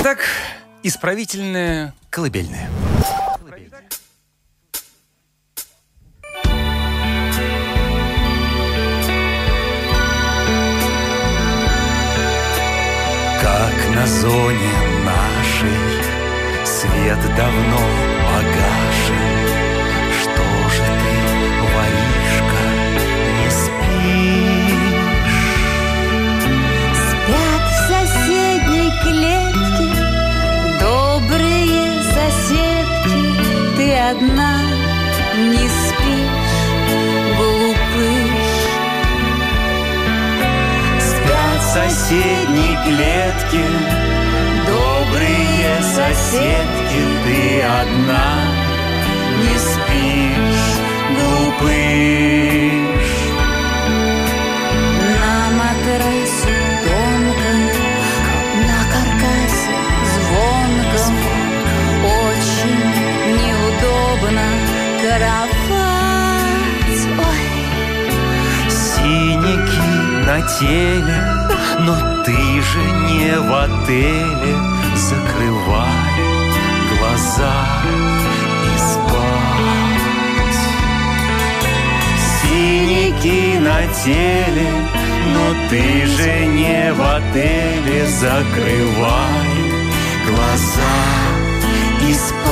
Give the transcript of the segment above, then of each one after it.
Итак, исправительная колыбельная. Как на зоне нашей свет давно погашен, что же ты, воришка, не спишь? Спят в соседней клетке добрые соседки, ты одна не спишь, глупыш. Спят в соседней клетке добрые соседки, ты одна не спишь, глупыш. На матрасе тонком, на каркасе звонком, очень неудобно кровать. Ой. Синяки на теле, но ты же не в отеле. Закрывай глаза и спать. Синяки на теле, но ты же не в отеле. Закрывай глаза и спать.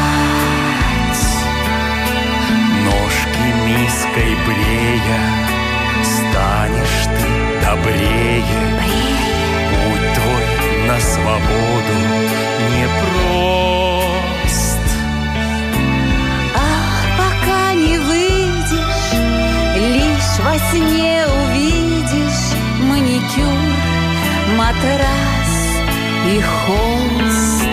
Ножки миской брея, станешь ты добрее. Путь твой на свободу непрост. Ах, пока не выйдешь, лишь во сне увидишь маникюр, матрас и холст.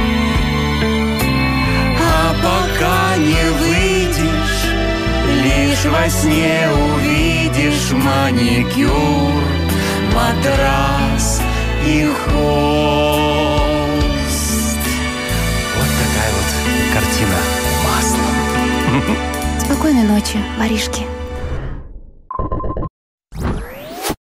А пока не выйдешь, лишь во сне увидишь маникюр, матрас и холст. Вот такая вот картина маслом. Спокойной ночи, воришки.